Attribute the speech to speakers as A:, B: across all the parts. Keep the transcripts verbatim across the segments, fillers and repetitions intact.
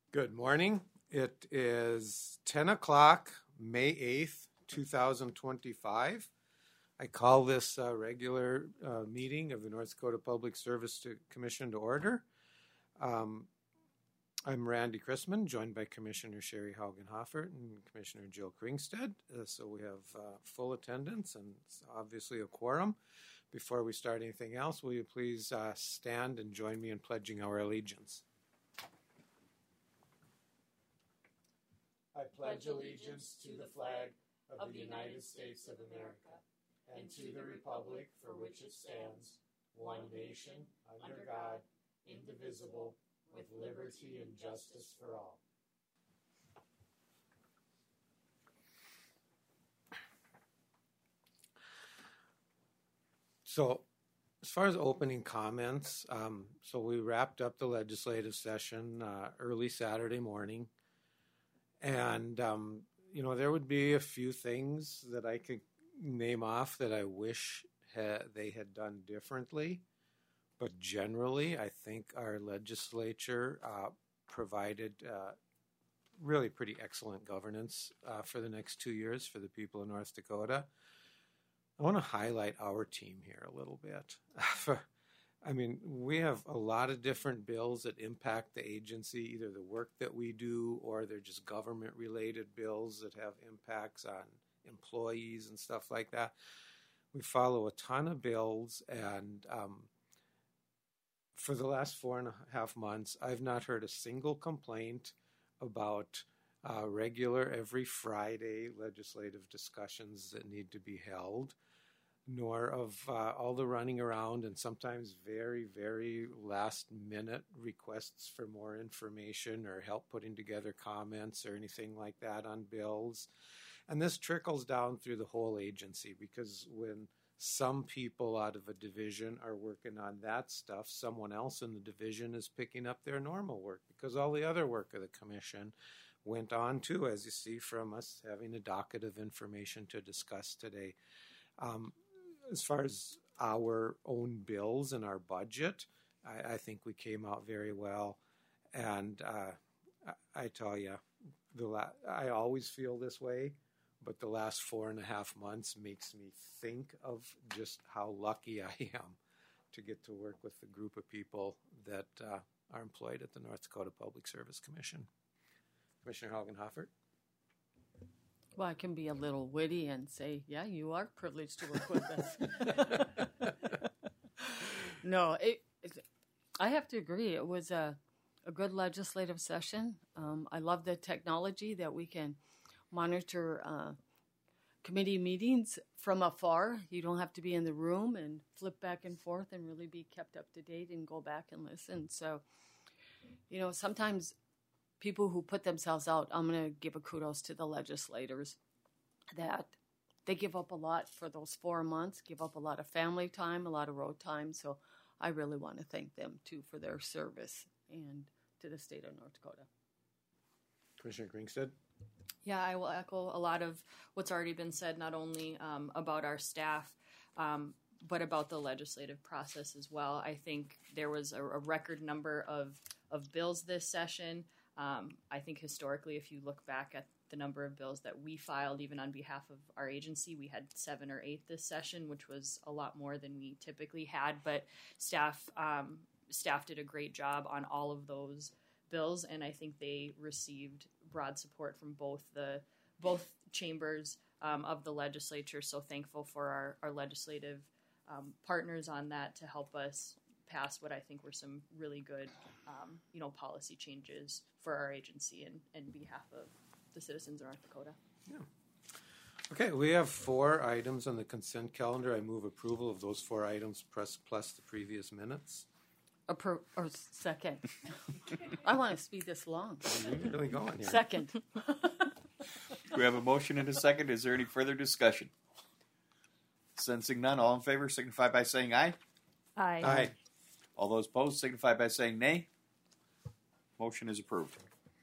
A: Good morning. It is ten o'clock, May eighth, two thousand twenty-five. I call this uh, regular uh, meeting of the North Dakota Public Service to Commission to order. Um, I'm Randy Chrisman, joined by Commissioner Sherry Haugen-Hoffert and Commissioner Jill Kringstead. Uh, so we have uh, full attendance and obviously a quorum. Before we start anything else, will you please uh, stand and join me in pledging our allegiance? I pledge allegiance to the flag of the United States of America and to the republic for which it stands, one nation, under God, indivisible, with liberty and justice for all. So, as far as opening comments, um, so we wrapped up the legislative session uh, early Saturday morning. And, um, you know, there would be a few things that I could name off that I wish ha- they had done differently. But generally, I think our legislature uh, provided uh, really pretty excellent governance uh, for the next two years for the people of North Dakota. I want to highlight our team here a little bit. I mean, we have a lot of different bills that impact the agency, either the work that we do or they're just government-related bills that have impacts on employees and stuff like that. We follow a ton of bills, and um, for the last four and a half months, I've not heard a single complaint about uh, regular every Friday legislative discussions that need to be held, nor of uh, all the running around and sometimes very, very last minute requests for more information or help putting together comments or anything like that on bills. And this trickles down through the whole agency, because when some people out of a division are working on that stuff, someone else in the division is picking up their normal work, because all the other work of the commission went on too, as you see from us having a docket of information to discuss today. Um, As far as our own bills and our budget, I, I think we came out very well. And uh, I, I tell you, the la- I always feel this way, but the last four and a half months makes me think of just how lucky I am to get to work with the group of people that uh, are employed at the North Dakota Public Service Commission. Commissioner Haugen-Hoffert?
B: Well, I can be a little witty and say, yeah, you are privileged to work with us. no, it, it, I have to agree. It was a, a good legislative session. Um, I love the technology that we can monitor uh, committee meetings from afar. You don't have to be in the room and flip back and forth and really be kept up to date and go back and listen. So, you know, sometimes people who put themselves out, I'm going to give a kudos to the legislators that they give up a lot for those four months, give up a lot of family time, a lot of road time. So I really want to thank them, too, for their service and to the state of North Dakota.
A: Commissioner Kringstead?
C: Yeah, I will echo a lot of what's already been said, not only um, about our staff, um, but about the legislative process as well. I think there was a, a record number of, of bills this session. Um, I think historically, if you look back at the number of bills that we filed, even on behalf of our agency, we had seven or eight this session, which was a lot more than we typically had. But staff um, staff did a great job on all of those bills, and I think they received broad support from both the both chambers um, of the legislature. So thankful for our, our legislative um, partners on that to help us pass what I think were some really good, um, you know, policy changes for our agency and, and behalf of the citizens of North Dakota.
A: Yeah. Okay, we have four items on the consent calendar. I move approval of those four items plus, plus the previous minutes.
B: Appro- or second. I want to speed this along.
A: You're really going here.
B: Second.
D: We have a motion and a second. Is there any further discussion? Sensing none, all in favor signify by saying aye.
C: Aye.
A: Aye.
D: All those opposed signify by saying nay. Motion is approved.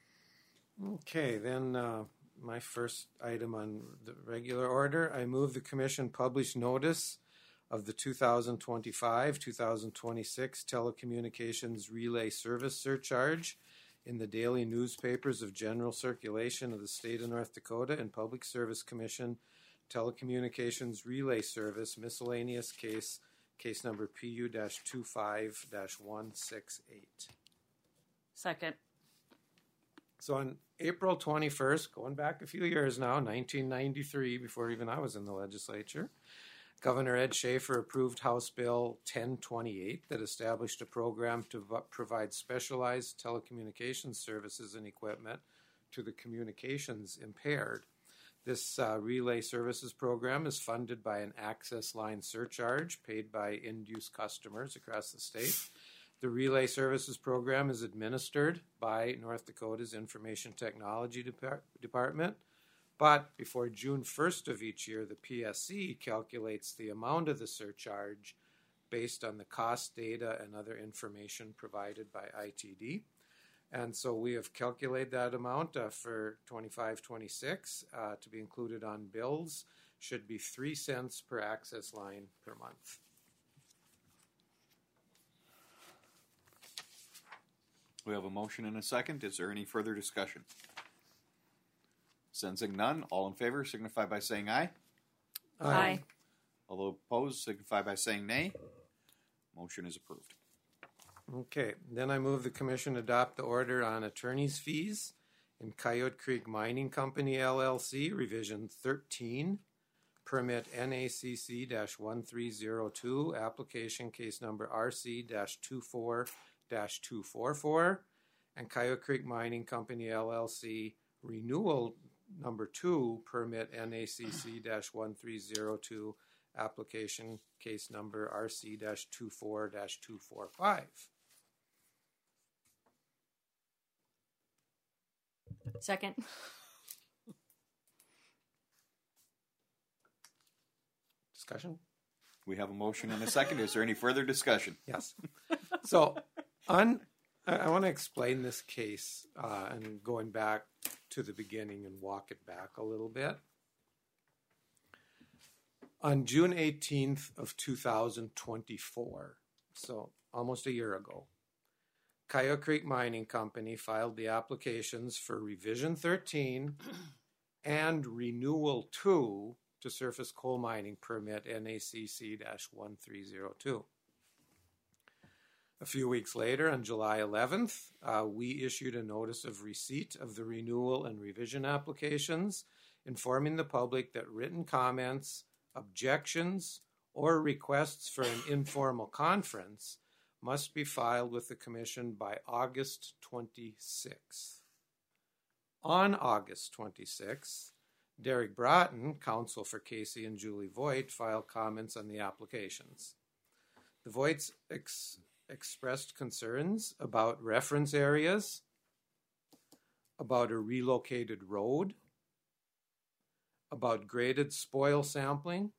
A: Okay, then uh, my first item on the regular order, I move the commission publish notice of the two thousand twenty-five two thousand twenty-six telecommunications relay service surcharge in the daily newspapers of general circulation of the state of North Dakota and Public Service Commission Telecommunications Relay Service miscellaneous case, case number P U twenty-five dash one sixty-eight.
B: Second.
A: So on April twenty-first, going back a few years now, nineteen ninety-three, before even I was in the legislature, Governor Ed Schaefer approved House Bill ten twenty-eight that established a program to v- provide specialized telecommunications services and equipment to the communications impaired. This uh, relay services program is funded by an access line surcharge paid by end-use customers across the state. The relay services program is administered by North Dakota's Information Technology Depart- Department, but before June first of each year, the P S C calculates the amount of the surcharge based on the cost data and other information provided by I T D. And so we have calculated that amount uh, for twenty-five twenty-six uh, to be included on bills. Should be three cents per access line per month.
D: We have a motion and a second. Is there any further discussion? Sensing none, all in favor signify by saying aye.
C: Aye.
D: Although opposed, signify by saying nay. Motion is approved.
A: Okay, then I move the commission adopt the order on attorney's fees in Coyote Creek Mining Company L L C, revision thirteen, permit N A C C one three zero two, application case number R C twenty-four dash two forty-four, and Coyote Creek Mining Company L L C renewal number two, permit N A C C one three zero two, application case number R C twenty-four dash two forty-five.
C: Second.
A: Discussion?
D: We have a motion and a second. Is there any further discussion?
A: Yes. So, on, I, I want to explain this case uh, and going back to the beginning and walk it back a little bit. On June eighteenth of two thousand twenty-four, so almost a year ago, Coyote Creek Mining Company filed the applications for revision thirteen and renewal two to surface coal mining permit N A C C one three zero two. A few weeks later, on July eleventh, uh, we issued a notice of receipt of the renewal and revision applications, informing the public that written comments, objections, or requests for an informal conference must be filed with the Commission by August twenty-sixth. On August twenty-sixth, Derek Broughton, counsel for Casey and Julie Voigt, filed comments on the applications. The Voigts ex- expressed concerns about reference areas, about a relocated road, about graded spoil sampling,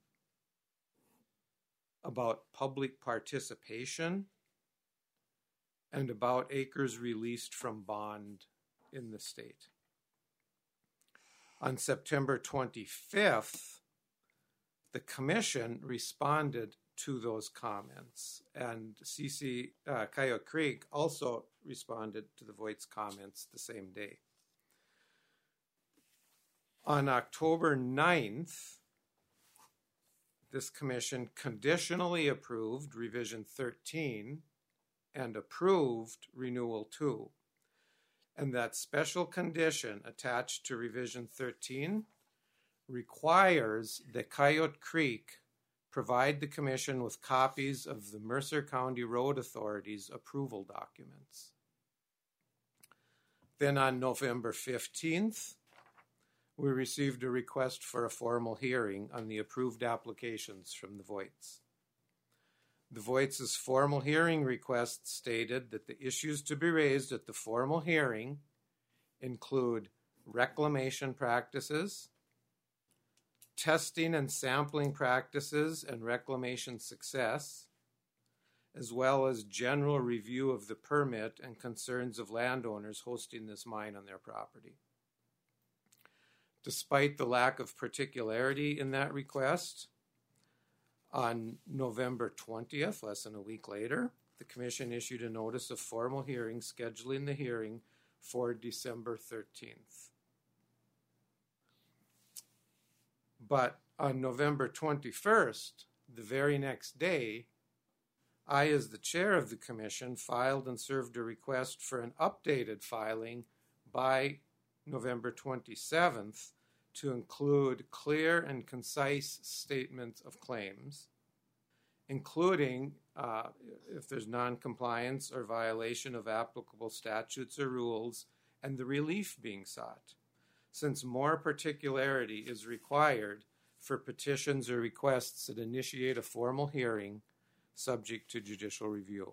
A: about public participation, and about acres released from bond in the state. On September twenty-fifth, the Commission responded to those comments, and C C uh, Coyote Creek also responded to the Voigt's comments the same day. On October ninth, this Commission conditionally approved revision thirteen and approved renewal two. And that special condition attached to revision thirteen requires that Coyote Creek provide the Commission with copies of the Mercer County Road Authority's approval documents. Then on November fifteenth, we received a request for a formal hearing on the approved applications from the Voigts. The Voigts' formal hearing request stated that the issues to be raised at the formal hearing include reclamation practices, testing and sampling practices and reclamation success, as well as general review of the permit and concerns of landowners hosting this mine on their property. Despite the lack of particularity in that request, on November twentieth, less than a week later, the Commission issued a notice of formal hearing scheduling the hearing for December thirteenth. But on November twenty-first, the very next day, I, as the chair of the commission, filed and served a request for an updated filing by November twenty-seventh to include clear and concise statements of claims, including uh, if there's noncompliance or violation of applicable statutes or rules, and the relief being sought, since more particularity is required for petitions or requests that initiate a formal hearing subject to judicial review.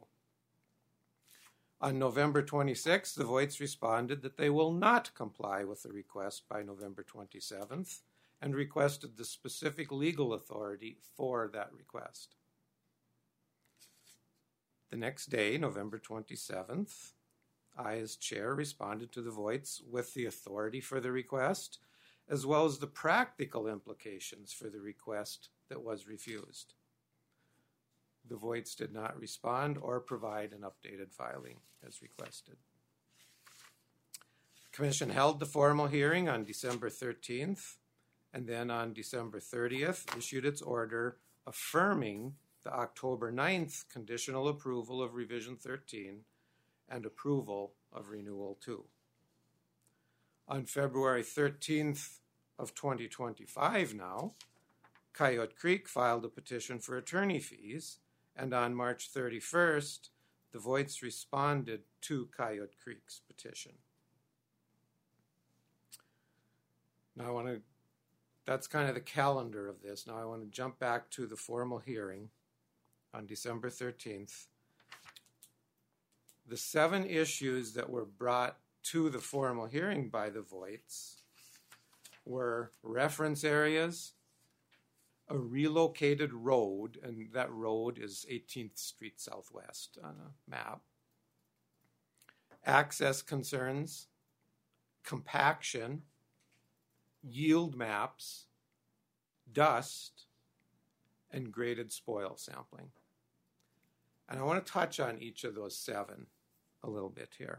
A: On November twenty-sixth, the Voights responded that they will not comply with the request by November twenty-seventh and requested the specific legal authority for that request. The next day, November twenty-seventh, I, as chair, responded to the Voights with the authority for the request, as well as the practical implications for the request that was refused. The Voights did not respond or provide an updated filing as requested. The Commission held the formal hearing on December thirteenth, and then on December thirtieth issued its order affirming the October ninth conditional approval of Revision thirteen and approval of Renewal two. On February thirteenth of twenty twenty-five now, Coyote Creek filed a petition for attorney fees, and on March thirty-first, the Voights responded to Coyote Creek's petition. Now I want to, that's kind of the calendar of this. Now I want to jump back to the formal hearing on December thirteenth. The seven issues that were brought to the formal hearing by the Voights were reference areas, a relocated road, and that road is eighteenth Street Southwest on a map, access concerns, compaction, yield maps, dust, and graded spoil sampling. And I want to touch on each of those seven a little bit here.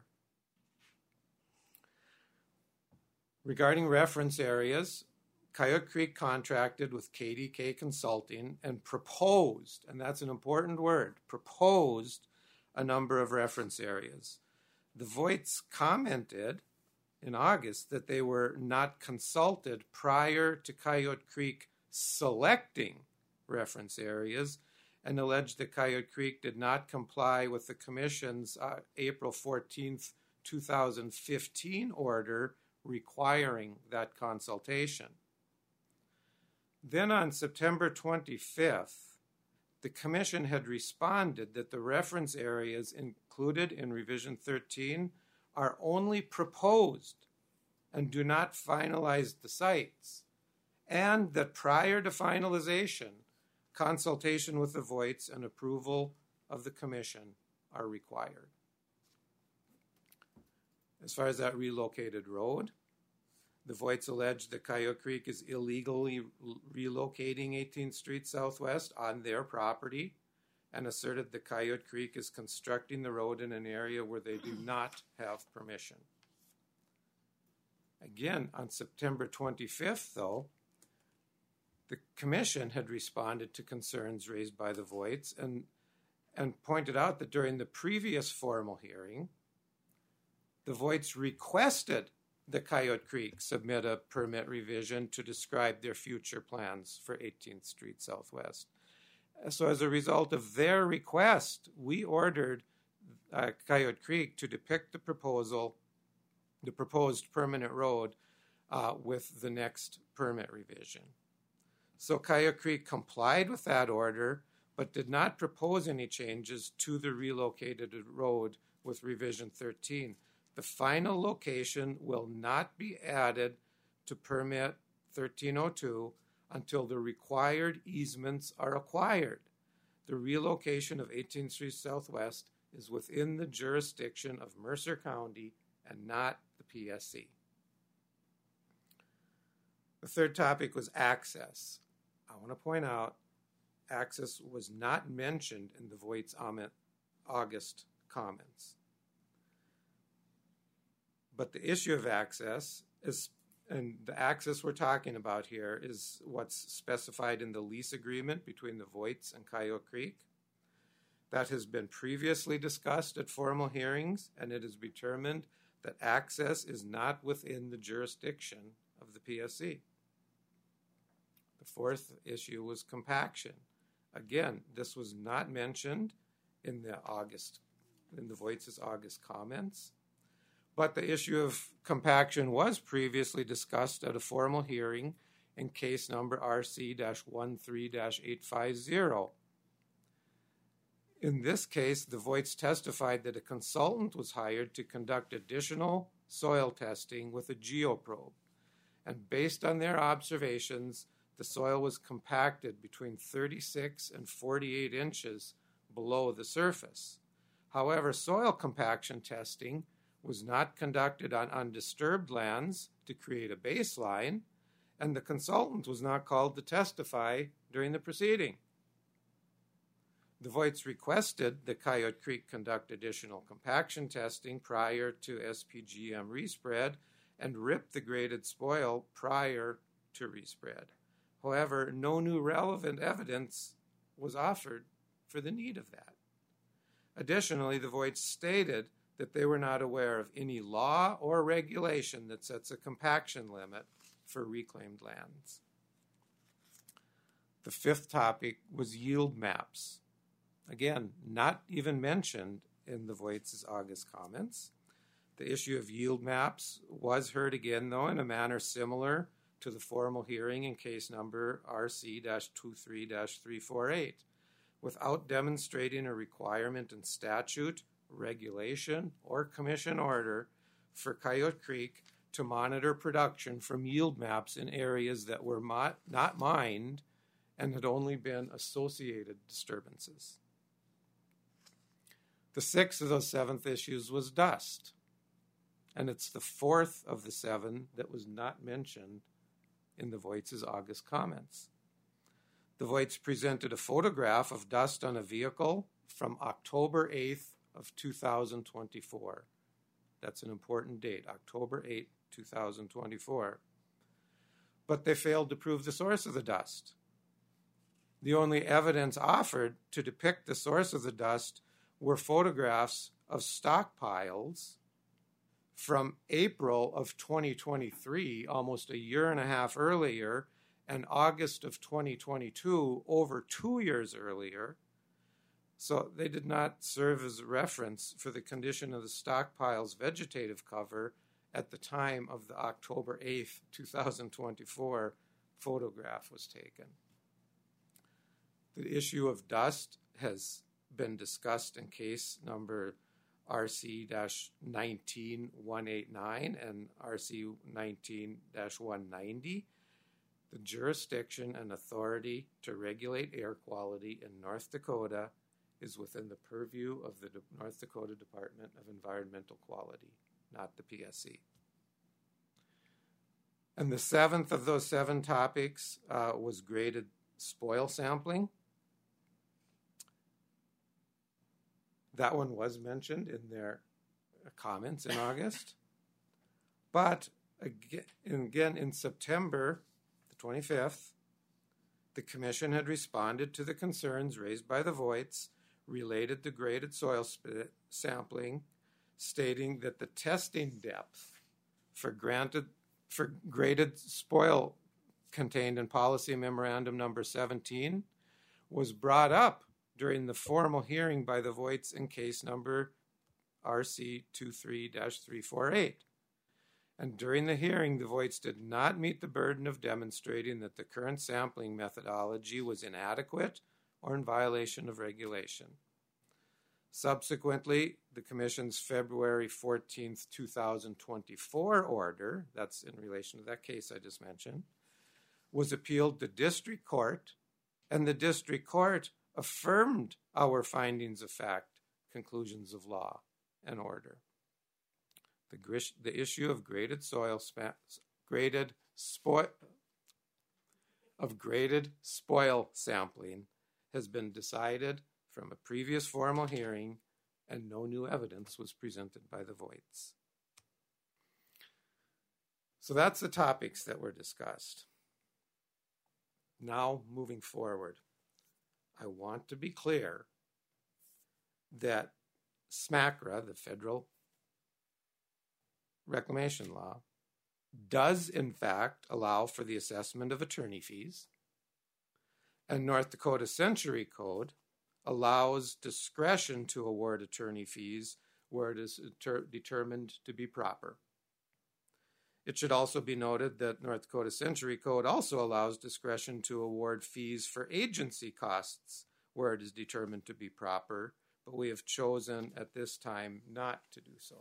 A: Regarding reference areas, Coyote Creek contracted with K D K Consulting and proposed, and that's an important word, proposed a number of reference areas. The Voights commented in August that they were not consulted prior to Coyote Creek selecting reference areas and alleged that Coyote Creek did not comply with the Commission's uh, April fourteenth, two thousand fifteen order requiring that consultation. Then on September twenty-fifth, the Commission had responded that the reference areas included in Revision thirteen are only proposed and do not finalize the sites, and that prior to finalization, consultation with the Voights and approval of the Commission are required. As far as that relocated road, the Voights alleged that Coyote Creek is illegally relocating eighteenth Street Southwest on their property and asserted that Coyote Creek is constructing the road in an area where they do not have permission. Again, on September twenty-fifth, though, the Commission had responded to concerns raised by the Voights and, and pointed out that during the previous formal hearing, the Voights requested that Coyote Creek submit a permit revision to describe their future plans for eighteenth Street Southwest. So as a result of their request, we ordered uh, Coyote Creek to depict the proposal, the proposed permanent road uh, with the next permit revision. So Coyote Creek complied with that order, but did not propose any changes to the relocated road with Revision thirteen. The final location will not be added to permit thirteen oh two until the required easements are acquired. The relocation of eighteenth Street Southwest is within the jurisdiction of Mercer County and not the P S C. The third topic was access. I want to point out access was not mentioned in the Voights' August comments. But the issue of access is, and the access we're talking about here is what's specified in the lease agreement between the Voights and Coyote Creek. That has been previously discussed at formal hearings, and it is determined that access is not within the jurisdiction of the P S C. The fourth issue was compaction. Again, this was not mentioned in the August, in the Voights' August comments, but the issue of compaction was previously discussed at a formal hearing in case number R C thirteen eight fifty. In this case, the Voights testified that a consultant was hired to conduct additional soil testing with a geoprobe, and based on their observations, the soil was compacted between thirty-six and forty-eight inches below the surface. However, soil compaction testing was not conducted on undisturbed lands to create a baseline, and the consultant was not called to testify during the proceeding. The Voights requested that Coyote Creek conduct additional compaction testing prior to S P G M respread and rip the graded spoil prior to respread. However, no new relevant evidence was offered for the need of that. Additionally, the Voights stated that they were not aware of any law or regulation that sets a compaction limit for reclaimed lands. The fifth topic was yield maps. Again, not even mentioned in the Voights' August comments. The issue of yield maps was heard again, though, in a manner similar to the formal hearing in case number R C twenty-three three forty-eight, without demonstrating a requirement in statute, regulation, or commission order for Coyote Creek to monitor production from yield maps in areas that were mo- not mined and had only been associated disturbances. The sixth of those seventh issues was dust, and it's the fourth of the seven that was not mentioned in the Voights' August comments. The Voights presented a photograph of dust on a vehicle from October eighth of two thousand twenty-four. That's an important date, October eighth, two thousand twenty-four. But they failed to prove the source of the dust. The only evidence offered to depict the source of the dust were photographs of stockpiles from April of twenty twenty-three, almost a year and a half earlier, and August of twenty twenty-two, over two years earlier. So they did not serve as a reference for the condition of the stockpile's vegetative cover at the time of the October eighth, two thousand twenty-four photograph was taken. The issue of dust has been discussed in case number R C nineteen one eighty-nine and R C nineteen one ninety. The jurisdiction and authority to regulate air quality in North Dakota is within the purview of the North Dakota Department of Environmental Quality, not the P S C. And the seventh of those seven topics uh, was graded spoil sampling. That one was mentioned in their comments in August. But again, again, in September the twenty-fifth, the Commission had responded to the concerns raised by the Voights related to graded soil sp- sampling, stating that the testing depth for, granted, for graded spoil contained in Policy Memorandum Number seventeen was brought up during the formal hearing by the Voights in case number R C twenty-three three forty-eight. And during the hearing, the Voights did not meet the burden of demonstrating that the current sampling methodology was inadequate or in violation of regulation. Subsequently, the Commission's February fourteenth, two thousand twenty-four order, that's in relation to that case I just mentioned, was appealed to District Court, and the District Court affirmed our findings of fact, conclusions of law, and order. The, gris- the issue of graded soil spa- graded spoil of graded spoil sampling has been decided from a previous formal hearing, and no new evidence was presented by the Voights. So that's the topics that were discussed. Now, moving forward, I want to be clear that SMACRA, the Federal Reclamation Law, does in fact allow for the assessment of attorney fees, and North Dakota Century Code allows discretion to award attorney fees where it is ter- determined to be proper. It should also be noted that North Dakota Century Code also allows discretion to award fees for agency costs where it is determined to be proper, but we have chosen at this time not to do so.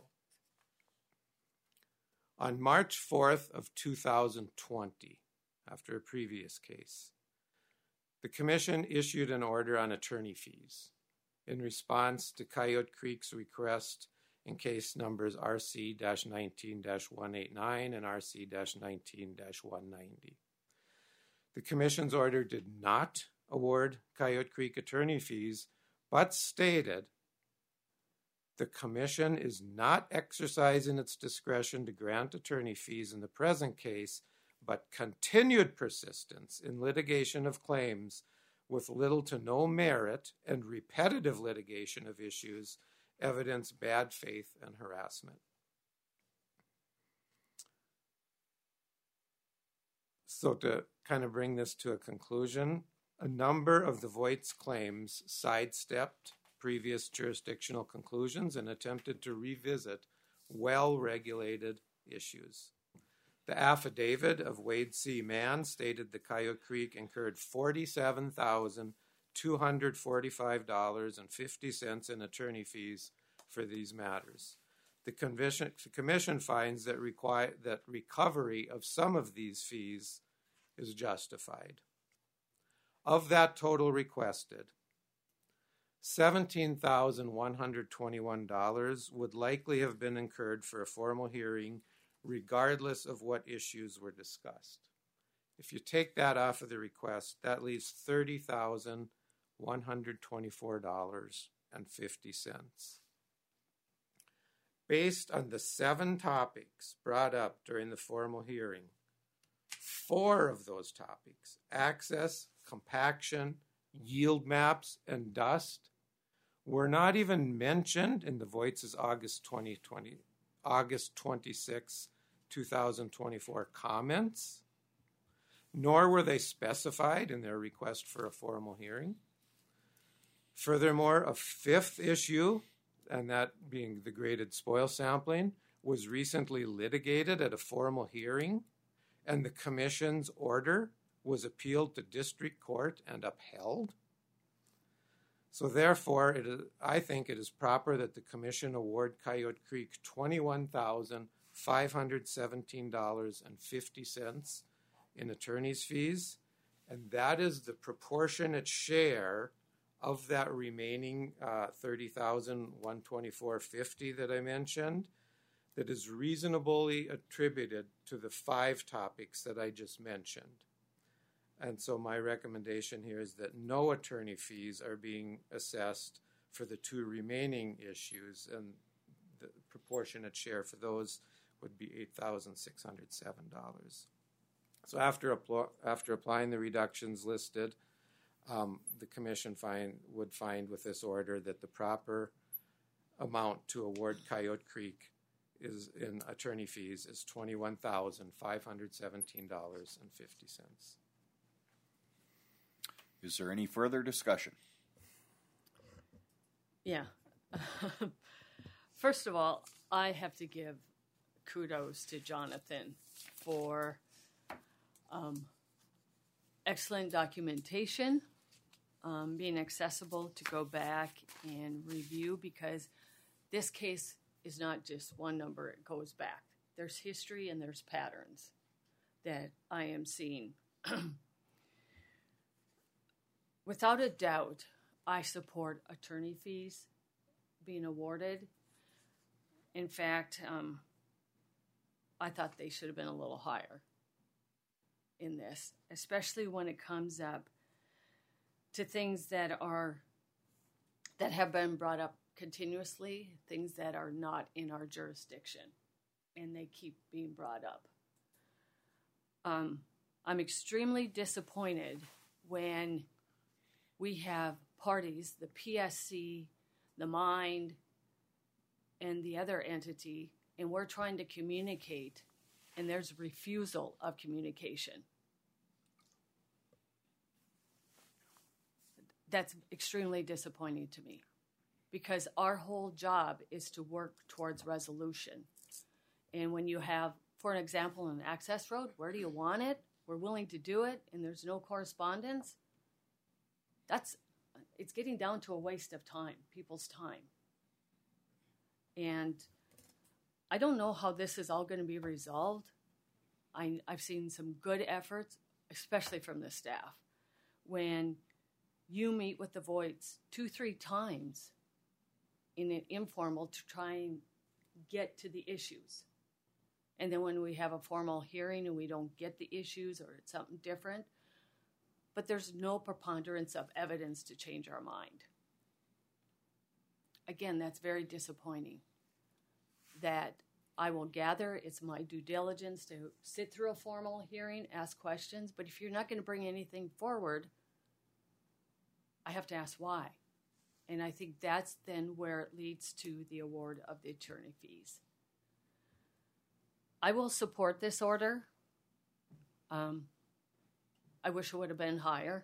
A: On March fourth of two thousand twenty, after a previous case, the Commission issued an order on attorney fees in response to Coyote Creek's request in case numbers R C nineteen dash one eighty-nine and R C nineteen dash one ninety. The Commission's order did not award Coyote Creek attorney fees, but stated the Commission is not exercising its discretion to grant attorney fees in the present case, but continued persistence in litigation of claims with little to no merit and repetitive litigation of issues evidence bad faith and harassment. So to kind of bring this to a conclusion, a number of the Voight's claims sidestepped previous jurisdictional conclusions and attempted to revisit well-regulated issues. The affidavit of Wade C. Mann stated the Coyote Creek incurred forty-seven thousand two hundred forty-five dollars and fifty cents in attorney fees for these matters. The commission, the commission finds that, require, that recovery of some of these fees is justified. Of that total requested, seventeen thousand one hundred twenty-one dollars would likely have been incurred for a formal hearing regardless of what issues were discussed. If you take that off of the request, that leaves thirty thousand one hundred twenty-four dollars and fifty cents. Based on the seven topics brought up during the formal hearing, four of those topics, access, compaction, yield maps, and dust, were not even mentioned in the Voight's August twenty twenty, August twenty-sixth, twenty twenty-four comments, nor were they specified in their request for a formal hearing. Furthermore, a fifth issue, and that being the graded spoil sampling, was recently litigated at a formal hearing, and the Commission's order was appealed to district court and upheld. So therefore, it is, I think it is proper that the Commission award Coyote Creek twenty-one thousand five hundred seventeen dollars and fifty cents in attorney's fees, and that is the proportionate share of that remaining uh, thirty thousand one hundred twenty-four dollars and fifty cents that I mentioned, that is reasonably attributed to the five topics that I just mentioned. And so my recommendation here is that no attorney fees are being assessed for the two remaining issues, and the proportionate share for those would be eight thousand six hundred seven dollars. So after, appl- after applying the reductions listed, um, the Commission find, would find with this order that the proper amount to award Coyote Creek is in attorney fees is twenty-one thousand five hundred seventeen dollars and fifty cents.
D: Is there any further discussion?
B: Yeah. First of all, I have to give kudos to Jonathan for um, excellent documentation, um, being accessible to go back and review, because this case is not just one number, it goes back. There's history and there's patterns that I am seeing. Without a doubt, I support attorney fees being awarded. In fact, um, I thought they should have been a little higher in this, especially when it comes up to things that are that have been brought up continuously, things that are not in our jurisdiction, and they keep being brought up. um, I'm extremely disappointed when we have parties, the P S C, the MIND, and the other entity, and we're trying to communicate, and there's refusal of communication. That's extremely disappointing to me, because our whole job is to work towards resolution. And when you have, for an example, an access road, where do you want it? We're willing to do it, and there's no correspondence. That's, it's getting down to a waste of time, people's time. And I don't know how this is all going to be resolved. I, I've seen some good efforts, especially from the staff. When you meet with the Voights two, three times in an informal to try and get to the issues. And then when we have a formal hearing and we don't get the issues or it's something different, but there's no preponderance of evidence to change our mind. Again, that's very disappointing. That I will gather, it's my due diligence to sit through a formal hearing, ask questions, but if you're not going to bring anything forward, I have to ask why. And I think that's then where it leads to the award of the attorney fees. I will support this order. Um, I wish it would have been higher.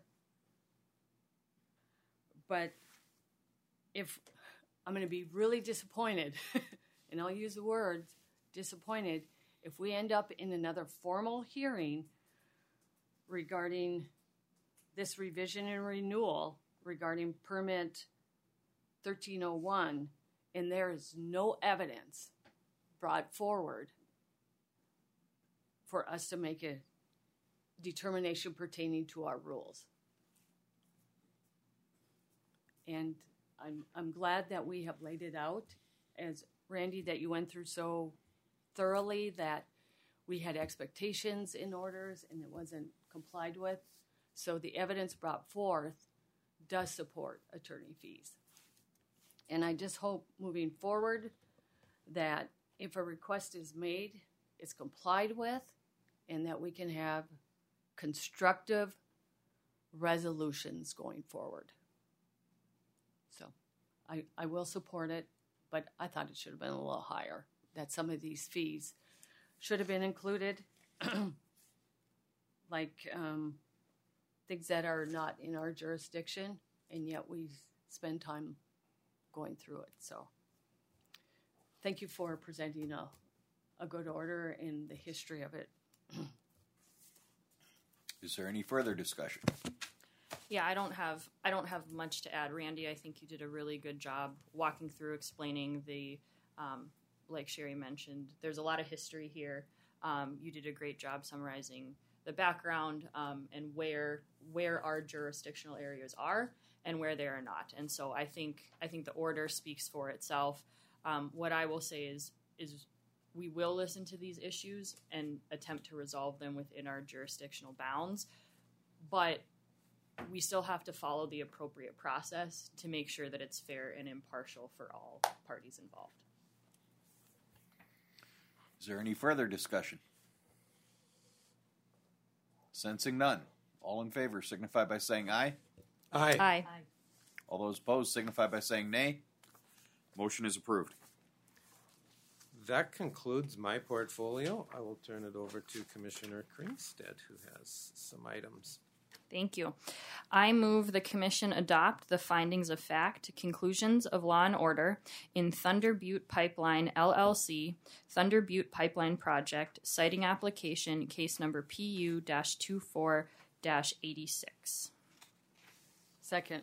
B: But if I'm going to be really disappointed, and I'll use the word disappointed, if we end up in another formal hearing regarding this revision and renewal regarding permit thirteen oh one, and there is no evidence brought forward for us to make a determination pertaining to our rules. And I'm I'm glad that we have laid it out, as Randy, that you went through so thoroughly, that we had expectations in orders and it wasn't complied with. So the evidence brought forth does support attorney fees. And I just hope moving forward that if a request is made, it's complied with, and that we can have constructive resolutions going forward. So I, I will support it, but I thought it should have been a little higher, that some of these fees should have been included, like um, things that are not in our jurisdiction, and yet we spend time going through it. So thank you for presenting a, a good order in the history of it.
D: Is there any further discussion?
C: Yeah, I don't have I don't have much to add, Randy. I think you did a really good job walking through, explaining the, um, like Sherry mentioned, there's a lot of history here. Um, you did a great job summarizing the background um, and where where our jurisdictional areas are and where they are not. And so I think I think the order speaks for itself. Um, what I will say is is we will listen to these issues and attempt to resolve them within our jurisdictional bounds, but we still have to follow the appropriate process to make sure that it's fair and impartial for all parties involved.
D: Is there any further discussion? Sensing none. All in favor signify by saying aye.
A: Aye.
C: Aye.
D: All those opposed signify by saying nay. Motion is approved.
A: That concludes my portfolio. I will turn it over to Commissioner Kringstead, who has some items.
C: Thank you. I move the Commission adopt the findings of fact, conclusions of law and order in Thunder Butte Pipeline L L C, Thunder Butte Pipeline Project, citing application case number P U twenty-four eighty-six.
B: Second.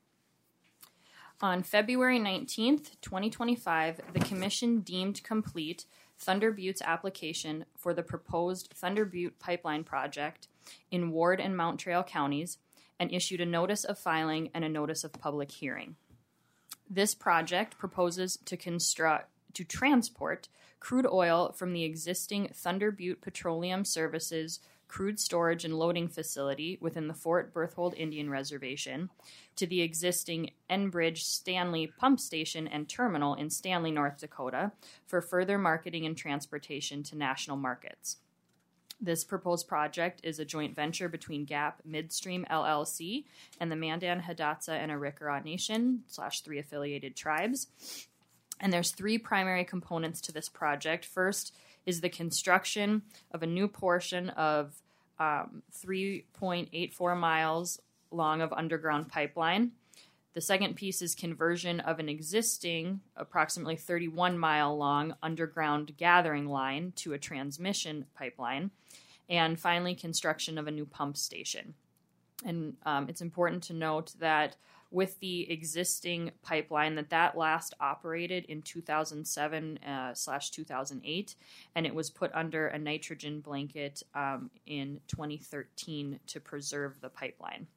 C: On February nineteenth, twenty twenty-five, the Commission deemed complete Thunder Butte's application for the proposed Thunder Butte Pipeline Project in Ward and Mount Trail counties and issued a notice of filing and a notice of public hearing. This project proposes to construct to transport crude oil from the existing Thunder Butte Petroleum Services crude storage and loading facility within the Fort Berthold Indian Reservation to the existing Enbridge Stanley pump station and terminal in Stanley, North Dakota, for further marketing and transportation to national markets. This proposed project is a joint venture between Gap Midstream L L C and the Mandan, Hidatsa, and Arikara Nation slash three affiliated tribes. And there's three primary components to this project. First is the construction of a new portion of um, three point eight four miles long of underground pipeline. The second piece is conversion of an existing approximately thirty-one mile long underground gathering line to a transmission pipeline. And finally, construction of a new pump station. And um, it's important to note that with the existing pipeline, that that last operated in two thousand seven uh, slash two thousand eight, and it was put under a nitrogen blanket um, in twenty thirteen to preserve the pipeline.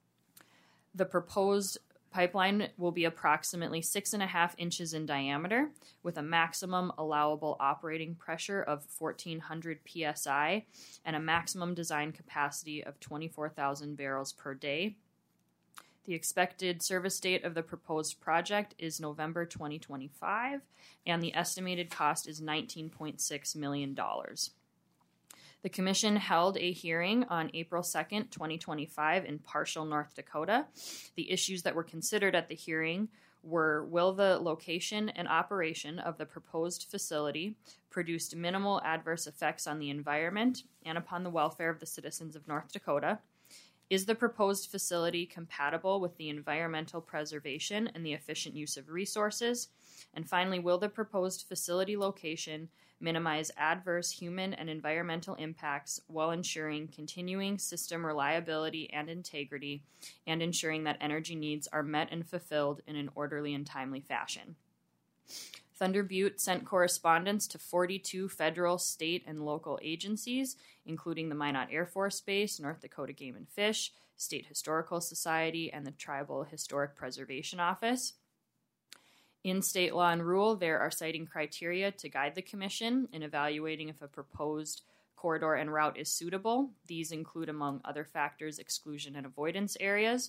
C: The proposed pipeline will be approximately six and a half inches in diameter with a maximum allowable operating pressure of fourteen hundred P S I and a maximum design capacity of twenty-four thousand barrels per day. The expected service date of the proposed project is November twenty twenty-five, and the estimated cost is nineteen point six million dollars. The Commission held a hearing on April second, twenty twenty-five in Parshall, North Dakota. The issues that were considered at the hearing were: will the location and operation of the proposed facility produce minimal adverse effects on the environment and upon the welfare of the citizens of North Dakota? Is the proposed facility compatible with the environmental preservation and the efficient use of resources? And finally, will the proposed facility location minimize adverse human and environmental impacts while ensuring continuing system reliability and integrity and ensuring that energy needs are met and fulfilled in an orderly and timely fashion? Thunder Butte sent correspondence to forty-two federal, state, and local agencies, including the Minot Air Force Base, North Dakota Game and Fish, State Historical Society, and the Tribal Historic Preservation Office. In state law and rule, there are siting criteria to guide the Commission in evaluating if a proposed corridor and route is suitable. These include, among other factors, exclusion and avoidance areas.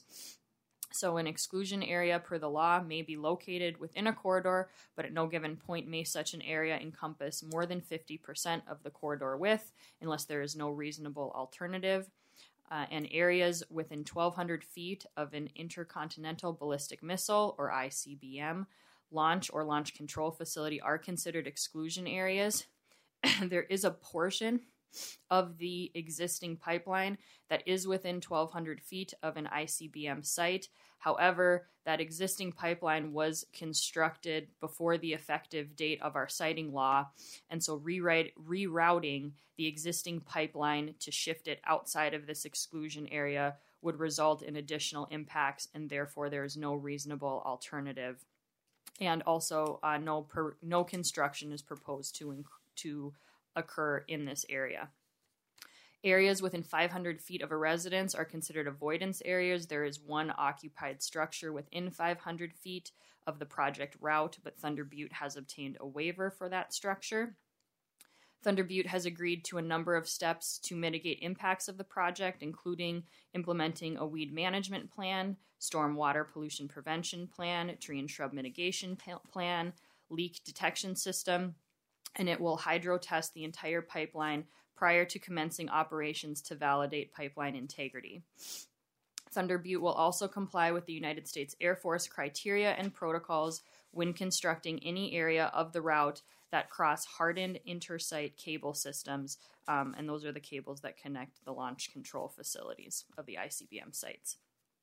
C: So an exclusion area per the law may be located within a corridor, but at no given point may such an area encompass more than fifty percent of the corridor width unless there is no reasonable alternative. Uh, and areas within twelve hundred feet of an intercontinental ballistic missile, or I C B M, launch or launch control facility are considered exclusion areas. There is a portion of the existing pipeline that is within twelve hundred feet of an I C B M site. However, that existing pipeline was constructed before the effective date of our siting law, and so rewrite, rerouting the existing pipeline to shift it outside of this exclusion area would result in additional impacts, and therefore there is no reasonable alternative. And also, uh, no per, no construction is proposed to inc- to occur in this area. Areas within five hundred feet of a residence are considered avoidance areas. There is one occupied structure within five hundred feet of the project route, but Thunder Butte has obtained a waiver for that structure. Thunder Butte has agreed to a number of steps to mitigate impacts of the project, including implementing a weed management plan, storm water pollution prevention plan, tree and shrub mitigation plan, leak detection system, and it will hydro test the entire pipeline prior to commencing operations to validate pipeline integrity. Thunder Butte will also comply with the United States Air Force criteria and protocols when constructing any area of the route that cross hardened intersite cable systems, um, and those are the cables that connect the launch control facilities of the I C B M sites.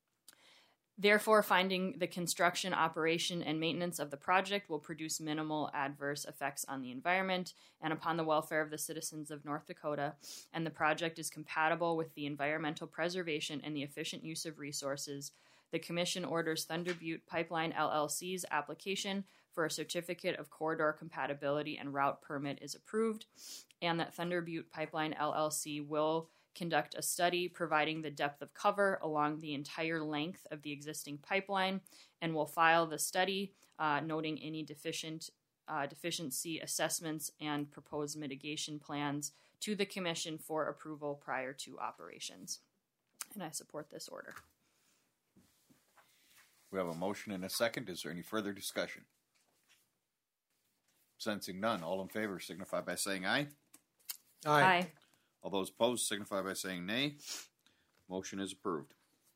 C: Therefore, finding the construction, operation, and maintenance of the project will produce minimal adverse effects on the environment and upon the welfare of the citizens of North Dakota, and the project is compatible with the environmental preservation and the efficient use of resources, the Commission orders Thunder Butte Pipeline L L C's application for a certificate of corridor compatibility and route permit is approved, and that Thunder Butte Pipeline L L C will conduct a study providing the depth of cover along the entire length of the existing pipeline, and will file the study uh, noting any deficient uh, deficiency assessments and proposed mitigation plans to the Commission for approval prior to operations. And I support this order.
D: We have a motion and a second. Is there any further discussion? Sensing none, all in favor signify by saying aye.
A: Aye.
C: Aye.
D: All those opposed signify by saying nay. Motion is approved.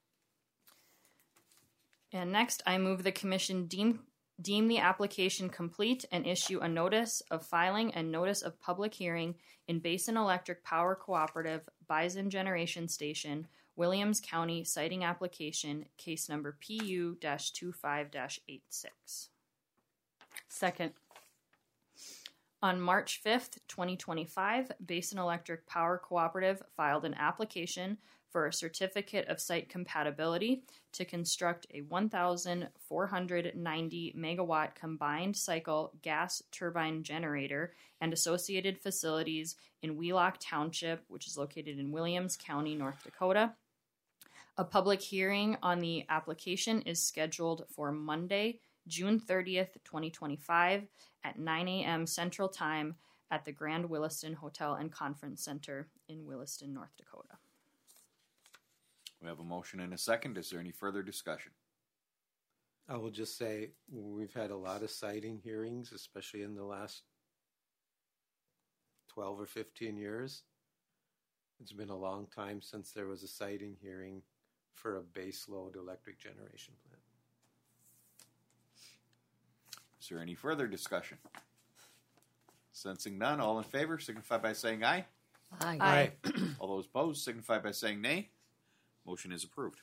C: And next, I move the commission deem deem the application complete and issue a notice of filing and notice of public hearing in Basin Electric Power Cooperative Bison Generation Station, Williams County Siting Application, case number P U twenty-five eighty-six.
B: Second.
C: On March fifth, twenty twenty-five, Basin Electric Power Cooperative filed an application for a certificate of site compatibility to construct a one thousand four hundred ninety megawatt combined cycle gas turbine generator and associated facilities in Wheelock Township, which is located in Williams County, North Dakota. A public hearing on the application is scheduled for Monday, June thirtieth, twenty twenty-five at nine a.m. Central Time at the Grand Williston Hotel and Conference Center in Williston, North Dakota.
D: We have a motion and a second. Is there any further discussion?
A: I will just say we've had a lot of siting hearings, especially in the last twelve or fifteen years. It's been a long time since there was a siting hearing for a base load electric generation plant.
D: Is there any further discussion? Sensing none, all in favor signify by saying aye.
B: Aye.
C: Aye.
D: All those opposed signify by saying nay. Motion is approved.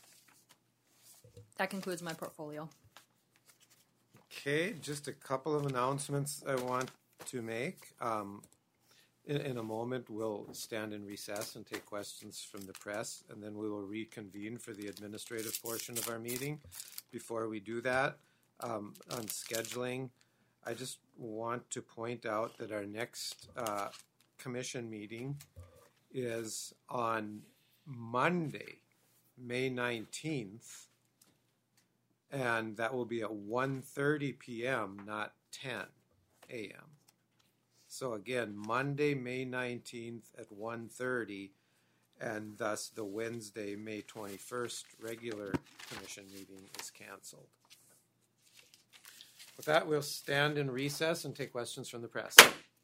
C: That concludes my portfolio.
A: Okay, just a couple of announcements I want to make. Um, in, in a moment, we'll stand in recess and take questions from the press, and then we will reconvene for the administrative portion of our meeting. Before we do that, um, on scheduling, I just want to point out that our next uh, commission meeting is on Monday, May nineteenth, and that will be at one thirty p.m., not ten a.m. So again, Monday, May nineteenth at one thirty, and thus the Wednesday, May twenty-first regular commission meeting is canceled. With that, we'll stand in recess and take questions from the press.